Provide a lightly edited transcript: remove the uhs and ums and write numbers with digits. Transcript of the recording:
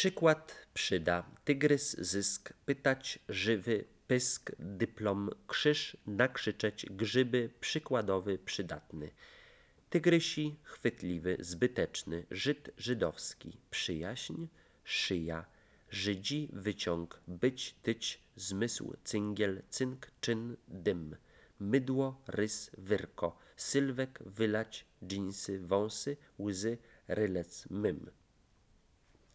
Przykład przyda. Tygrys, zysk, pytać, żywy, pysk, dyplom, krzyż, nakrzyczeć, grzyby, przykładowy, przydatny. Tygrysi, chwytliwy, zbyteczny, Żyd, żydowski, przyjaźń, szyja, Żydzi, wyciąg, być, tyć, zmysł, cyngiel, cynk, czyn, dym, mydło, rys, wyrko, sylwek, wylać, dżinsy, wąsy, łzy, rylec, mym.